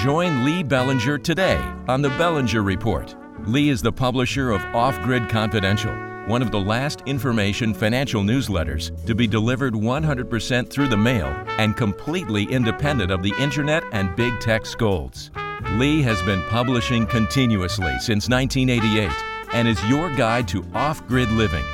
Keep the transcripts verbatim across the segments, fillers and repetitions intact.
Join Lee Bellinger today on The Bellinger Report. Lee is the publisher of Off Grid Confidential, one of the last information financial newsletters to be delivered one hundred percent through the mail and completely independent of the internet and big tech scolds. Lee has been publishing continuously since nineteen eighty-eight and is your guide to off-grid living.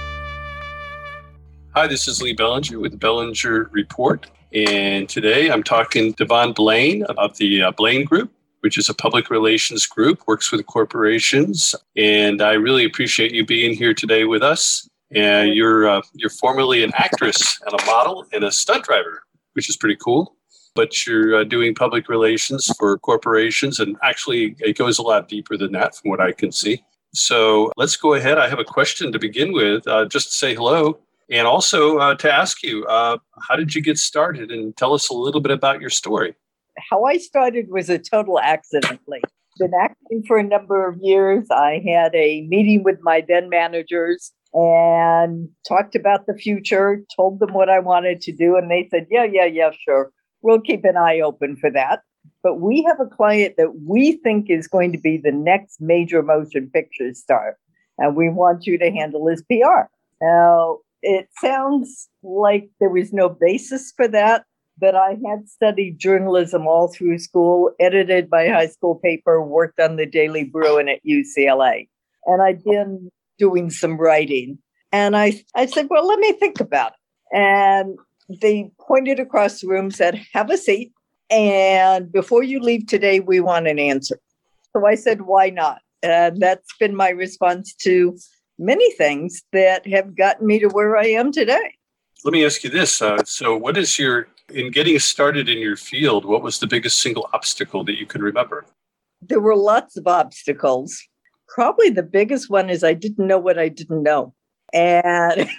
Hi, this is Lee Bellinger with the Bellinger Report. And today I'm talking to Devon Blaine of the uh, Blaine Group, which is a public relations group, works with corporations. And I really appreciate you being here today with us. And you're uh, you're formerly an actress and a model and a stunt driver, which is pretty cool. But you're uh, doing public relations for corporations. And actually, it goes a lot deeper than that from what I can see. So let's go ahead. I have a question to begin with, uh, just to say hello. And also uh, to ask you, uh, how did you get started? And tell us a little bit about your story. How I started was a total accidentally. Been acting for a number of years. I had a meeting with my then managers and talked about the future, told them what I wanted to do. And they said, yeah, yeah, yeah, sure. We'll keep an eye open for that. But we have a client that we think is going to be the next major motion picture star. And we want you to handle his P R. Now, it sounds like there was no basis for that, but I had studied journalism all through school, edited my high school paper, worked on the Daily Bruin at U C L A. And I'd been doing some writing. And I, I said, well, let me think about it. And they pointed across the room, said, have a seat. And before you leave today, we want an answer. So I said, why not? And that's been my response to many things that have gotten me to where I am today. Let me ask you this. Uh, so what is your, in getting started in your field, what was the biggest single obstacle that you can remember? There were lots of obstacles. Probably the biggest one is I didn't know what I didn't know. And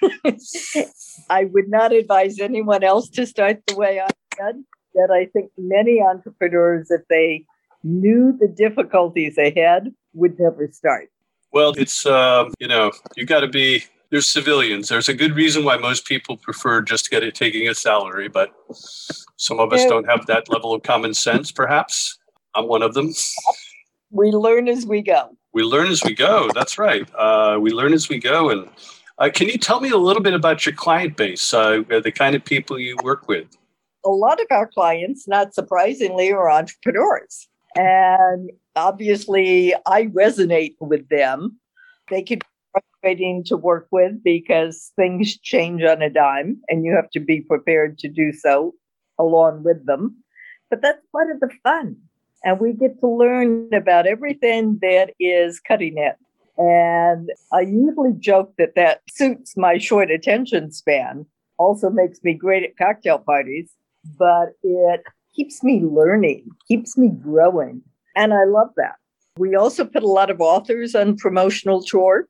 I would not advise anyone else to start the way I did. That I think many entrepreneurs, if they knew the difficulties ahead, would never start. Well, it's, um, you know, you got to be, there's civilians. There's a good reason why most people prefer just get it, taking a salary, but some of us don't have that level of common sense, perhaps. I'm one of them. We learn as we go. We learn as we go. That's right. Uh, we learn as we go. And uh, can you tell me a little bit about your client base, uh, the kind of people you work with? A lot of our clients, not surprisingly, are entrepreneurs. And obviously, I resonate with them. They can be frustrating to work with because things change on a dime, and you have to be prepared to do so along with them. But that's part of the fun. And we get to learn about everything that is cutting edge. And I usually joke that that suits my short attention span, also makes me great at cocktail parties, but it keeps me learning, keeps me growing. And I love that. We also put a lot of authors on promotional tour,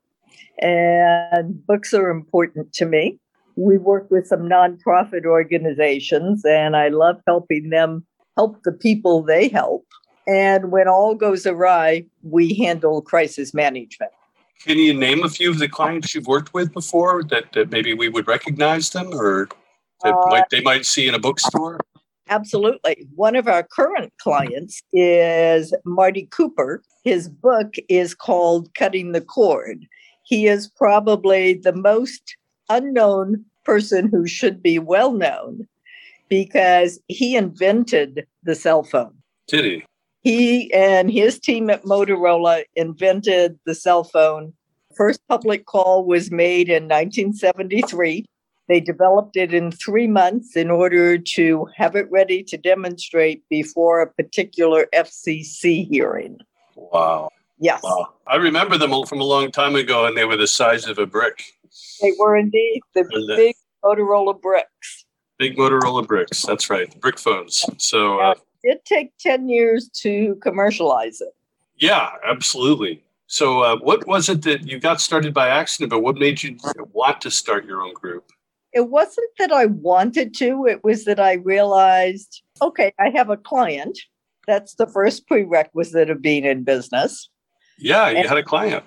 and books are important to me. We work with some nonprofit organizations, and I love helping them help the people they help. And when all goes awry, we handle crisis management. Can you name a few of the clients you've worked with before that, that maybe we would recognize them or that uh, might, they might see in a bookstore? Absolutely. One of our current clients is Marty Cooper. His book is called Cutting the Cord. He is probably the most unknown person who should be well known because he invented the cell phone. Did he? He and his team at Motorola invented the cell phone. First public call was made in nineteen seventy-three. They developed it in three months in order to have it ready to demonstrate before a particular F C C hearing. Wow. Yes. Wow. I remember them from a long time ago, and they were the size of a brick. They were indeed the and, uh, big Motorola bricks. Big Motorola bricks. That's right. Brick phones. So uh, it did take ten years to commercialize it. Yeah, absolutely. So uh, what was it that you got started by accident, but what made you want to start your own group? It wasn't that I wanted to. It was that I realized, okay, I have a client. That's the first prerequisite of being in business. Yeah, you and, had a client.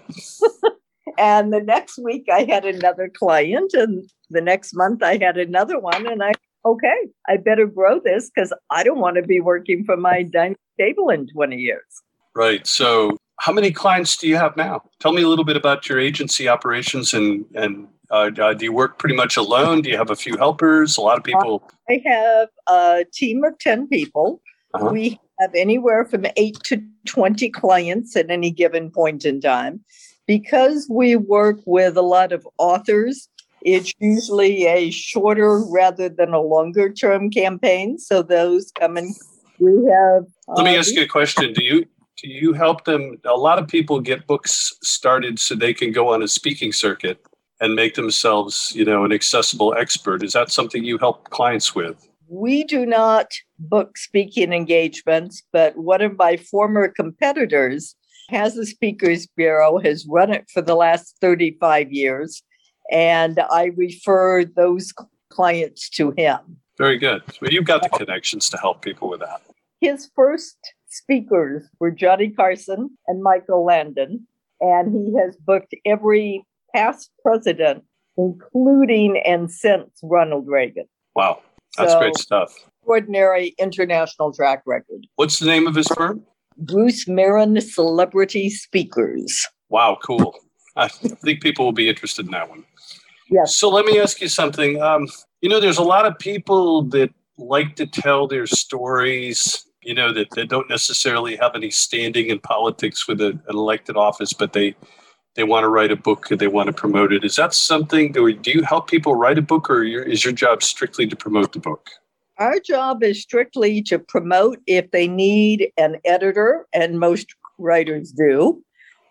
And the next week I had another client, and the next month I had another one, and I okay, I better grow this because I don't want to be working from my dining table in twenty years. Right. So how many clients do you have now? Tell me a little bit about your agency operations and, and uh, uh, do you work pretty much alone? Do you have a few helpers? A lot of people. I have a team of ten people. Uh-huh. We have anywhere from eight to twenty clients at any given point in time. Because we work with a lot of authors, it's usually a shorter rather than a longer term campaign. So those come in. We have. Let me uh, ask you a question. Do you do you help them? A lot of people get books started so they can go on a speaking circuit and make themselves, you know, an accessible expert. Is that something you help clients with? We do not book speaking engagements, but one of my former competitors has a speakers bureau, has run it for the last thirty-five years, and I refer those clients to him. Very good. Well, you've got the connections to help people with that. His first speakers were Johnny Carson and Michael Landon, and he has booked every past president, including and since Ronald Reagan. Wow, that's So, great stuff. Extraordinary international track record. What's the name of his firm? Bruce Marin Celebrity Speakers. Wow, cool. I think people will be interested in that one. Yes. So let me ask you something. Um, you know, there's a lot of people that like to tell their stories, you know, that, that don't necessarily have any standing in politics with a, an elected office, but they they want to write a book and they want to promote it. Is that something, do you help people write a book, or your, is your job strictly to promote the book? Our job is strictly to promote if they need an editor, and most writers do,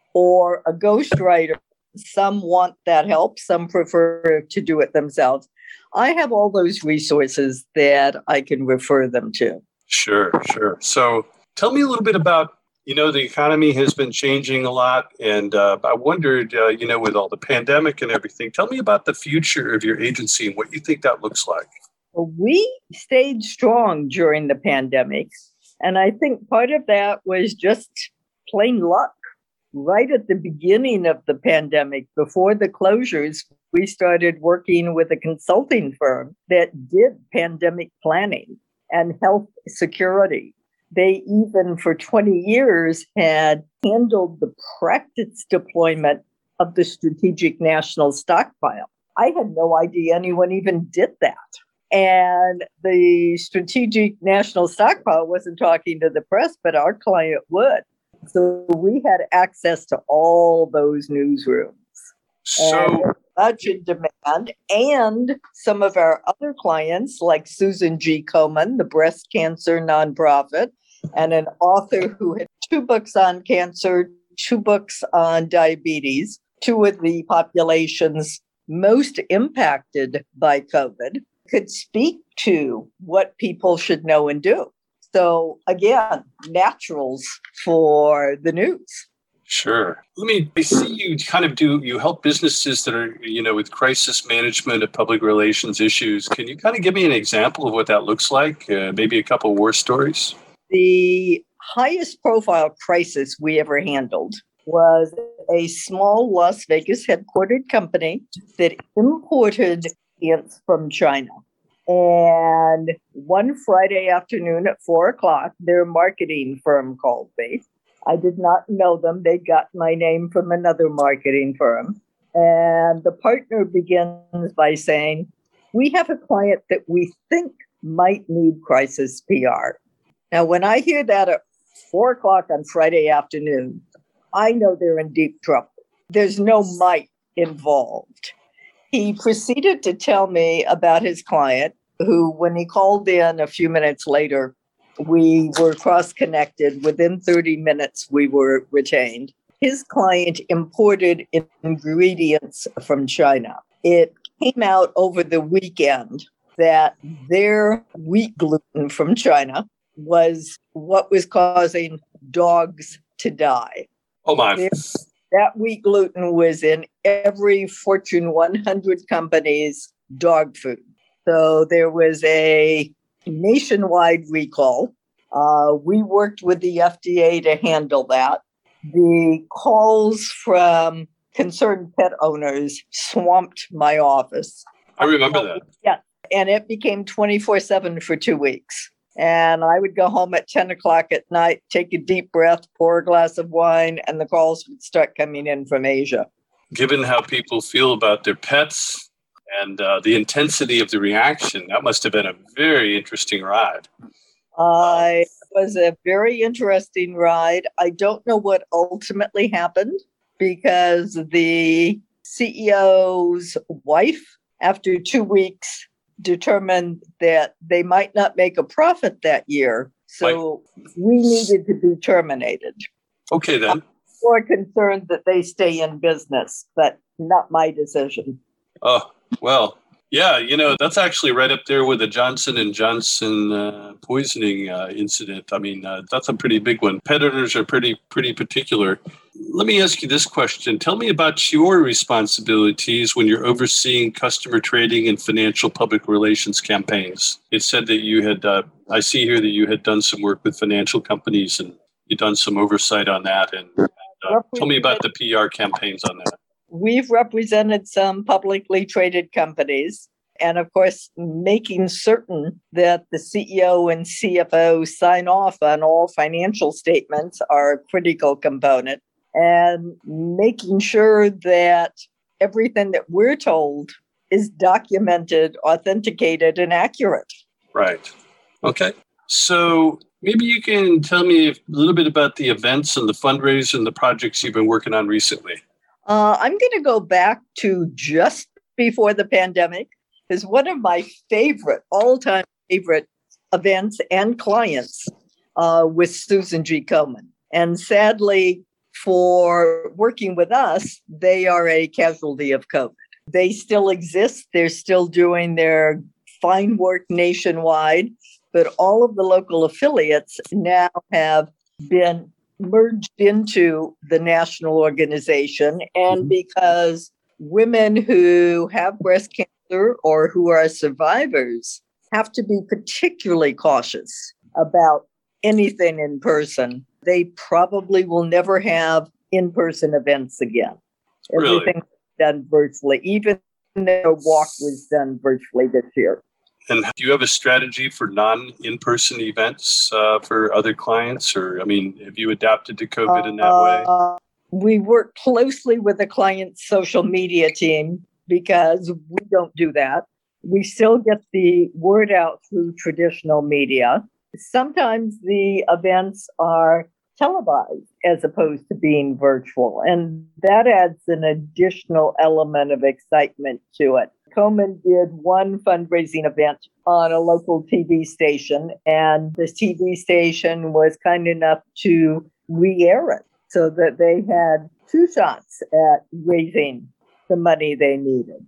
or a ghostwriter. Some want that help, some prefer to do it themselves. I have all those resources that I can refer them to. Sure, sure. So tell me a little bit about, you know, the economy has been changing a lot. And uh, I wondered, uh, you know, with all the pandemic and everything, tell me about the future of your agency and what you think that looks like. We stayed strong during the pandemic, and I think part of that was just plain luck. Right at the beginning of the pandemic, before the closures, we started working with a consulting firm that did pandemic planning and health security. They even for twenty years had handled the practice deployment of the Strategic National Stockpile. I had no idea anyone even did that. And the Strategic National Stockpile wasn't talking to the press, but our client would. So we had access to all those newsrooms. So and much in demand. And some of our other clients, like Susan G. Komen, the breast cancer nonprofit, and an author who had two books on cancer, two books on diabetes, two of the populations most impacted by COVID, could speak to what people should know and do. So again, naturals for the news. Sure. Let me, I see you kind of do, you help businesses that are, you know, with crisis management of public relations issues. Can you kind of give me an example of what that looks like? Uh, maybe a couple war stories? The highest profile crisis we ever handled was a small Las Vegas headquartered company that imported ingredients from China. And one Friday afternoon at four o'clock, their marketing firm called me. I did not know them. They got my name from another marketing firm. And the partner begins by saying, we have a client that we think might need crisis P R. Now, when I hear that at four o'clock on Friday afternoon, I know they're in deep trouble. There's no might involved. He proceeded to tell me about his client, who, when he called in a few minutes later, we were cross-connected. Within thirty minutes, we were retained. His client imported ingredients from China. It came out over the weekend that their wheat gluten from China was what was causing dogs to die. Oh, my. Their, that wheat gluten was in every Fortune one hundred company's dog food. So there was a nationwide recall. Uh, we worked with the F D A to handle that. The calls from concerned pet owners swamped my office. I remember that. Yeah. and it became twenty-four seven for two weeks. And I would go home at ten o'clock at night, take a deep breath, pour a glass of wine, and the calls would start coming in from Asia. Given how people feel about their pets and uh, the intensity of the reaction, that must have been a very interesting ride. Uh, it was a very interesting ride. I don't know what ultimately happened because the C E O's wife, after two weeks, determined that they might not make a profit that year. So right. we needed to be terminated. Okay, then. I'm more concerned that they stay in business, but not my decision. Oh, well, yeah, you know, that's actually right up there with the Johnson and Johnson uh, poisoning uh, incident. I mean, uh, that's a pretty big one. Pet owners are pretty, pretty particular. Let me ask you this question. Tell me about your responsibilities when you're overseeing customer trading and financial public relations campaigns. It said that you had, uh, I see here that you had done some work with financial companies and you've done some oversight on that. And uh, tell me about the P R campaigns on that. We've represented some publicly traded companies, and of course, making certain that the C E O and C F O sign off on all financial statements are a critical component, and making sure that everything that we're told is documented, authenticated, and accurate. Right. Okay. So maybe you can tell me a little bit about the events and the fundraisers and the projects you've been working on recently. Uh, I'm going to go back to just before the pandemic, because one of my favorite, all-time favorite events and clients uh, was Susan G. Komen. And sadly, for working with us, they are a casualty of COVID. They still exist. They're still doing their fine work nationwide, but all of the local affiliates now have been merged into the national organization. And because women who have breast cancer or who are survivors have to be particularly cautious about anything in person, they probably will never have in-person events again. Really? Everything's done virtually, even though walk was done virtually this year. And do you have a strategy for non-in-person events uh, for other clients? Or, I mean, have you adapted to COVID in that uh, way? We work closely with the client's social media team because we don't do that. We still get the word out through traditional media. Sometimes the events are televised as opposed to being virtual, and that adds an additional element of excitement to it. Komen did one fundraising event on a local T V station, and the T V station was kind enough to re-air it so that they had two shots at raising the money they needed.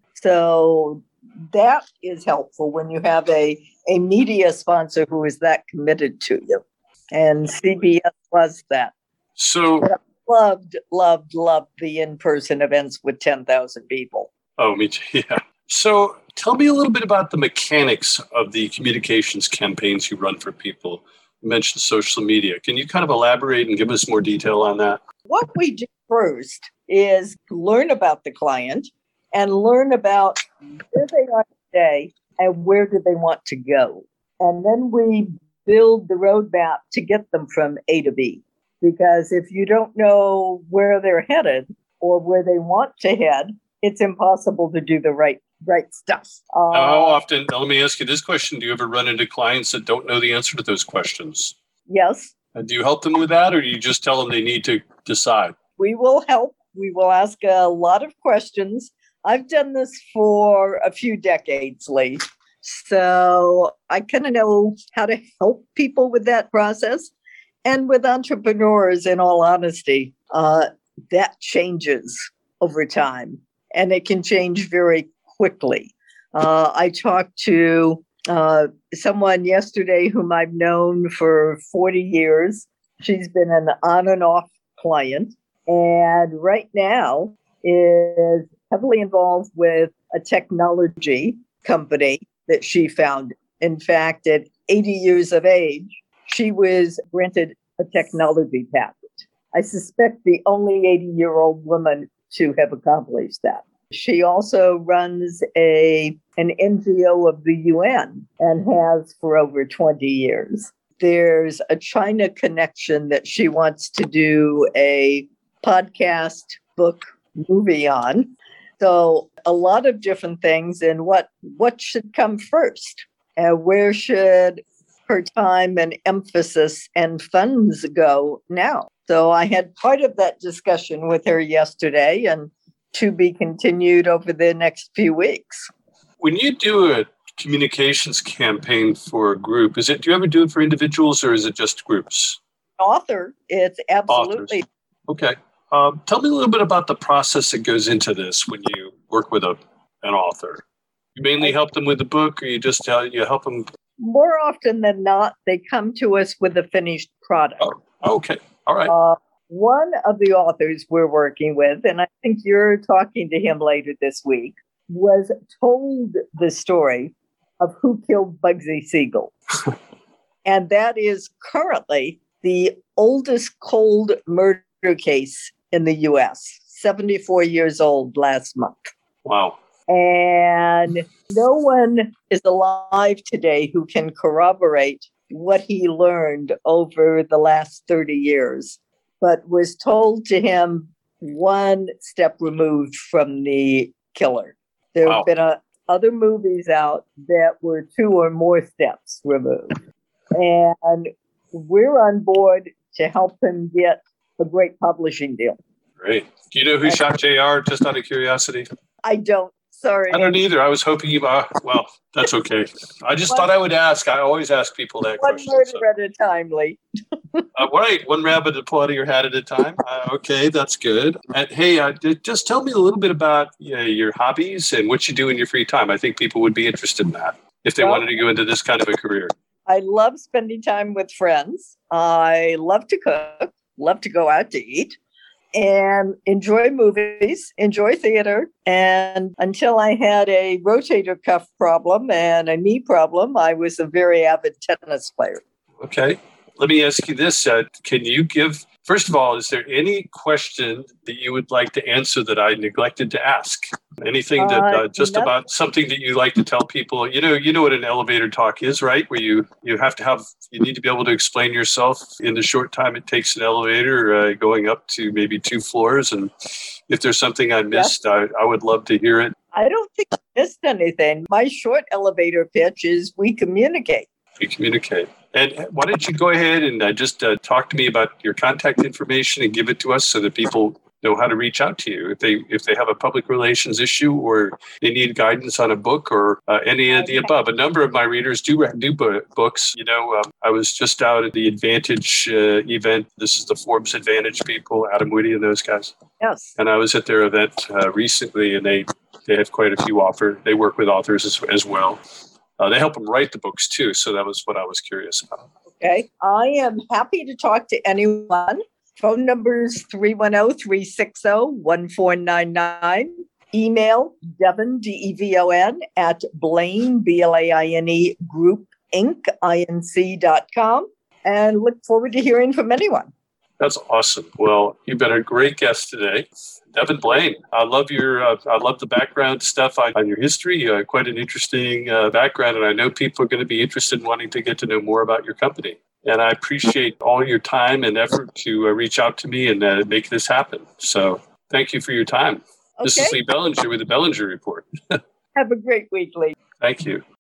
So that is helpful when you have a, a media sponsor who is that committed to you. And C B S was that. So but I loved, loved, loved the in-person events with ten thousand people. Oh, me too. Yeah. So tell me a little bit about the mechanics of the communications campaigns you run for people. You mentioned social media. Can you kind of elaborate and give us more detail on that? What we do first is learn about the client and learn about where they are today and where do they want to go. And then we build the roadmap to get them from A to B. Because if you don't know where they're headed or where they want to head, it's impossible to do the right right stuff. Uh, How often, now let me ask you this question, do you ever run into clients that don't know the answer to those questions? Yes. And do you help them with that, or do you just tell them they need to decide? We will help. We will ask a lot of questions. I've done this for a few decades, Lee. So I kind of know how to help people with that process. And with entrepreneurs, in all honesty, uh, that changes over time. And it can change very quickly. Uh, I talked to uh, someone yesterday whom I've known for forty years. She's been an on and off client, and right now is heavily involved with a technology company that she founded. In fact, at eighty years of age, she was granted a technology patent. I suspect the only eighty-year-old woman to have accomplished that. She also runs a an N G O of the U N and has for over twenty years. There's a China connection that she wants to do a podcast, book, movie on. So a lot of different things. And what, what should come first? And where should her time and emphasis and funds go now? So I had part of that discussion with her yesterday and to be continued over the next few weeks. When you do a communications campaign for a group, is it, do you ever do it for individuals or is it just groups? Author, it's absolutely. Authors. Okay. Um, tell me a little bit about the process that goes into this when you work with a, an author. You mainly help them with the book or you just uh, you help them? More often than not, they come to us with a finished product. Oh, okay. All right. Uh, one of the authors we're working with, and I think you're talking to him later this week, was told the story of who killed Bugsy Siegel. And that is currently the oldest cold murder case in the U S, seventy-four years old last month. Wow. And no one is alive today who can corroborate what he learned over the last thirty years, but was told to him one step removed from the killer. There Wow. have been a, other movies out that were two or more steps removed. And we're on board to help him get a great publishing deal. Great. Do you know who shot J R, just out of curiosity? I don't. Sorry. I don't either. I was hoping you, uh, well, that's okay. I just One- thought I would ask. I always ask people that One question. murder so. at a time, Lee. Uh, right, one rabbit to pull out of your hat at a time. Uh, okay, that's good. And hey, uh, d- just tell me a little bit about uh, your hobbies and what you do in your free time. I think people would be interested in that if they Well- wanted to go into this kind of a career. I love spending time with friends. I love to cook, love to go out to eat, and enjoy movies, enjoy theater. And until I had a rotator cuff problem and a knee problem, I was a very avid tennis player. Okay, let me ask you this. Uh, can you give, first of all, is there any question that you would like to answer that I neglected to ask? Anything that, uh, Uh, just no. about something that you like to tell people? You know, you know what an elevator talk is, right? Where you, you have to have, you need to be able to explain yourself in the short time it takes an elevator uh, going up to maybe two floors. And if there's something I missed, I, I would love to hear it. I don't think I missed anything. My short elevator pitch is we communicate. We communicate. And why don't you go ahead and uh, just uh, talk to me about your contact information and give it to us so that people know how to reach out to you if they if they have a public relations issue or they need guidance on a book or uh, any of the above. A number of my readers do do books. You know, um, I was just out at the Advantage uh, event. This is the Forbes Advantage people, Adam Whitty and those guys. Yes. And I was at their event uh, recently, and they they have quite a few authors. They work with authors as, as well. Uh, they help them write the books too. So that was what I was curious about. Okay. I am happy to talk to anyone. Phone numbers three one zero, three six zero, one four nine nine. Email Devon, D E V O N, at Blaine, B L A I N E, Group, Inc, I N C dot com. And look forward to hearing from anyone. That's awesome. Well, you've been a great guest today. Devon Blaine, I love your, uh, I love the background stuff on, on your history. Uh, quite an interesting uh, background. And I know people are going to be interested in wanting to get to know more about your company. And I appreciate all your time and effort to uh, reach out to me and uh, make this happen. So thank you for your time. Okay. This is Lee Bellinger with the Bellinger Report. Have a great week, Lee. Thank you.